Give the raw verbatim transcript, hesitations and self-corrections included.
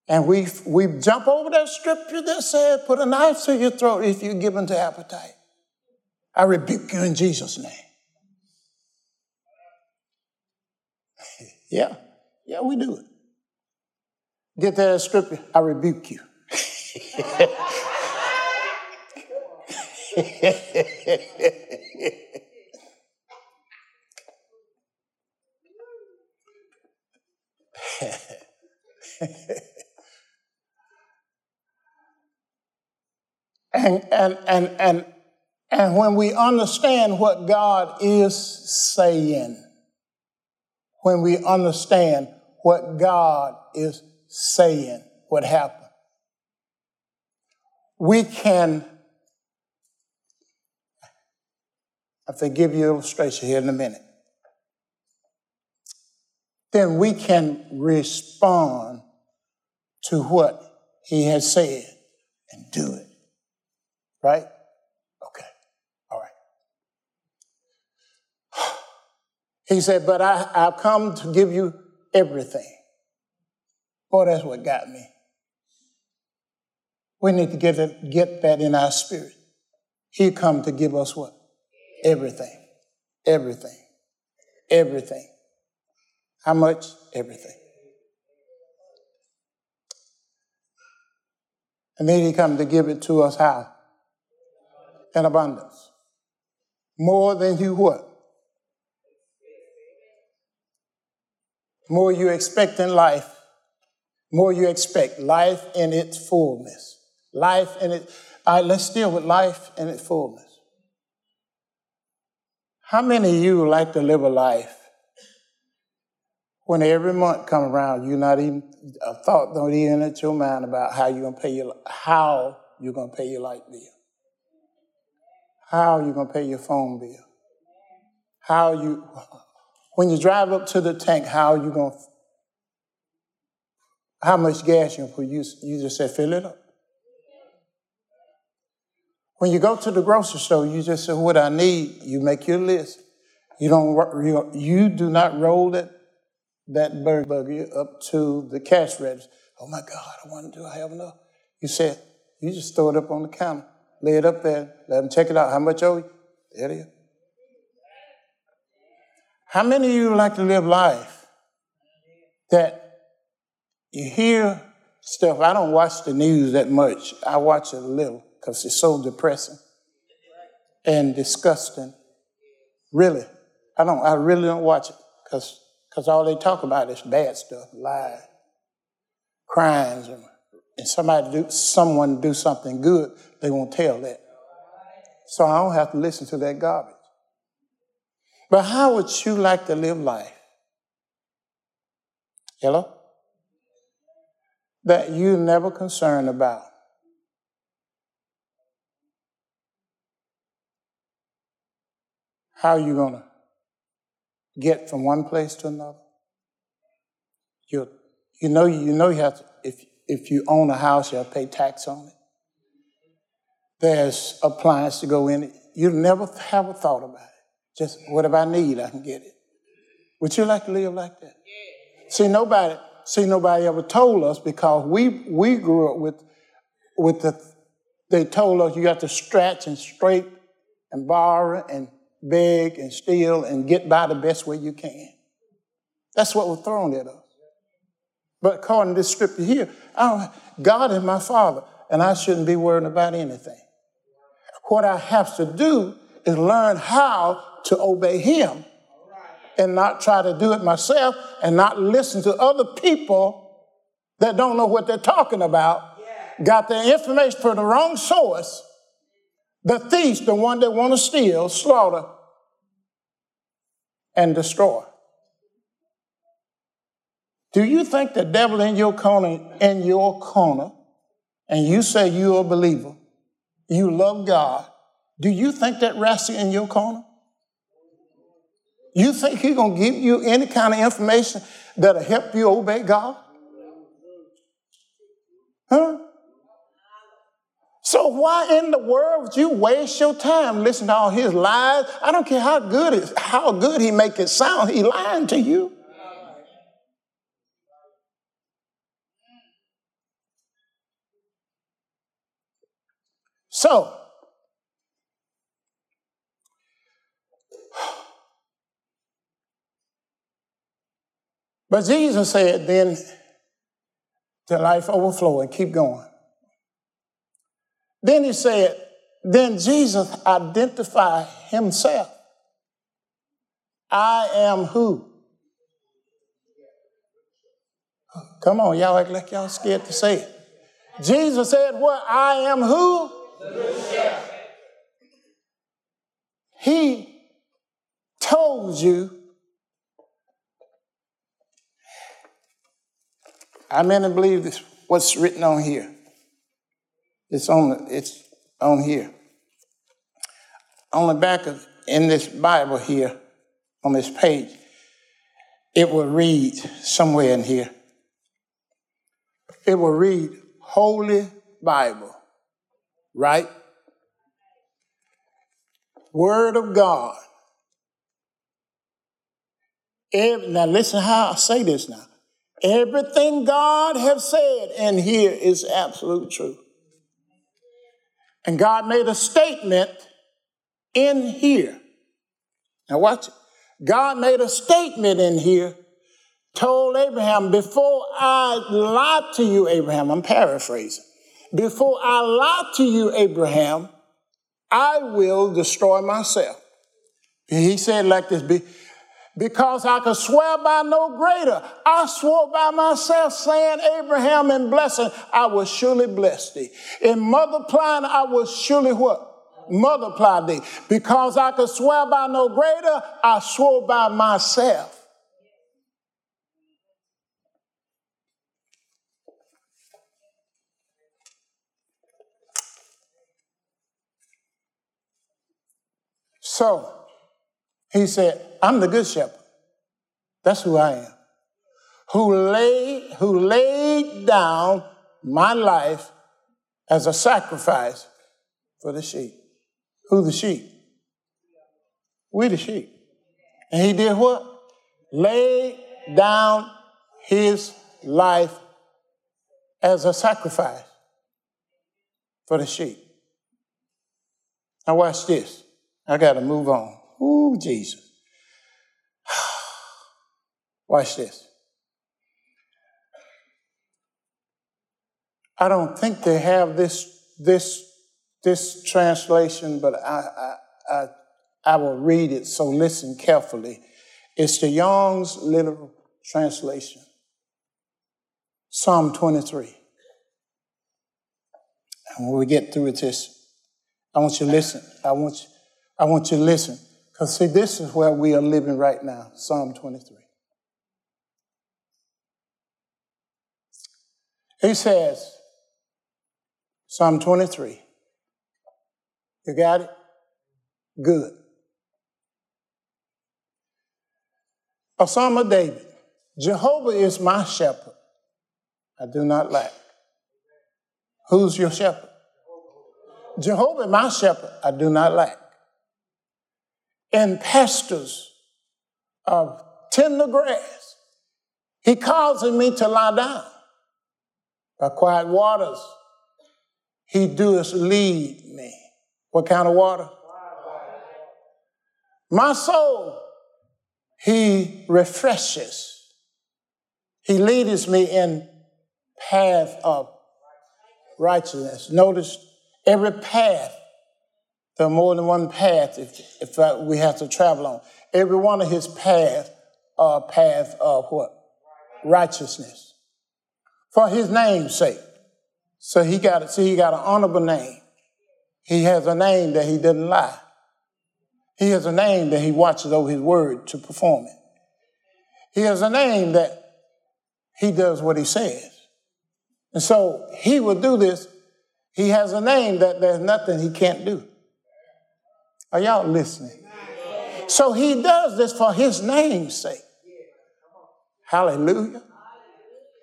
And we we jump over that scripture that said, put a knife to your throat if you're given to appetite. I rebuke you in Jesus' name. Yeah, yeah, we do it. Get that scripture, I rebuke you. and, and, and, and, and when we understand what God is saying, when we understand what God is saying, what happened, we can, I have to give you an illustration here in a minute, then we can respond to what he has said and do it. Right? Okay. All right. He said, but I, I've come to give you everything. Boy, that's what got me. We need to get it, get that in our spirit. He come to give us what? Everything. Everything. Everything. How much? Everything. And then he come to give it to us how? In abundance. More than you what? More you expect in life. More you expect. Life in its fullness. Life in it. All right, let's deal with life in its fullness. How many of you like to live a life when every month come around, you're not even, a thought don't even enter your mind about how you're going to pay your, how you're going to pay your light bill? How you're going to pay your phone bill? How you, when you drive up to the tank, how you going to, how much gas you going to put? You, you just said, fill it up. When you go to the grocery store, you just say, what I need, you make your list. You don't, you, you do not roll that, that buggy up to the cash register. Oh my God, I wonder, do I have enough? You said, you just throw it up on the counter, lay it up there, let them check it out. How much owe you? There it is. How many of you like to live life that you hear stuff? I don't watch the news that much. I watch it a little because it's so depressing and disgusting. Really. I don't, I really don't watch it because because all they talk about is bad stuff, lies, crimes, and, and somebody do, someone do something good, they won't tell that. So I don't have to listen to that garbage. But how would you like to live life? Hello? That you're never concerned about. How are you going to get from one place to another? You you know you know you have to, if if you own a house, you have to pay tax on it. There's appliance to go in it. You never have a thought about it. Just whatever I need, I can get it. Would you like to live like that? Yeah. See nobody see nobody ever told us because we we grew up with with the they told us you got to stretch and scrape and borrow and beg and steal and get by the best way you can. That's what was thrown at us. But according to this scripture here, I don't, God is my Father, and I shouldn't be worried about anything. What I have to do is learn how to obey him and not try to do it myself and not listen to other people that don't know what they're talking about, got their information from the wrong source. The thief, the one that want to steal, slaughter, and destroy. Do you think the devil in your corner, in your corner, and you say you're a believer, you love God, do you think that rascal in your corner? You think he's going to give you any kind of information that'll help you obey God? Huh? So why in the world would you waste your time listening to all his lies? I don't care how good it, how good he make it sound. He lying to you. So, but Jesus said, then the life overflow and keep going. Then he said, then Jesus identified himself. I am who? Come on, y'all act like y'all scared to say it. Jesus said what? I am who? He told you. I mean to believe this, what's written on here. It's on the, it's on here. On the back of, in this Bible here, on this page, it will read somewhere in here. It will read Holy Bible, right? Word of God. Every, now listen how I say this now. Everything God has said in here is absolute truth. And God made a statement in here. Now watch it. God made a statement in here, told Abraham, before I lie to you, Abraham, I'm paraphrasing. Before I lie to you, Abraham, I will destroy myself. He said like this, because I could swear by no greater. I swore by myself, saying, Abraham, in blessing, I will surely bless thee. In multiplying, I will surely what? Multiply thee. Because I could swear by no greater, I swore by myself. So, he said, I'm the good shepherd. That's who I am. Who laid, who laid down my life as a sacrifice for the sheep. Who the sheep? We the sheep. And he did what? Laid down his life as a sacrifice for the sheep. Now watch this. I got to move on. Ooh, Jesus. Watch this. I don't think they have this this this translation, but I I I, I will read it. So listen carefully. It's the Young's Literal Translation. Psalm twenty-three. And when we get through with this, I want you to listen. I want you. I want you to listen. Because see, this is where we are living right now. Psalm twenty-three. He says, Psalm twenty-three. You got it? Good. A Psalm of David. Jehovah is my shepherd. I do not lack. Who's your shepherd? Jehovah is my shepherd. I do not lack. In pastures of tender grass, he causes me to lie down. By quiet waters, he doeth lead me. What kind of water? My soul, he refreshes. He leadeth me in path of righteousness. Notice every path, there are more than one path if, if we have to travel on. Every one of his paths are path of what? Righteousness. For his name's sake. So he got, see, he got an honorable name. He has a name that he doesn't lie. He has a name that he watches over his word to perform it. He has a name that he does what he says. And so he will do this. He has a name that there's nothing he can't do. Are y'all listening? So he does this for his name's sake. Hallelujah.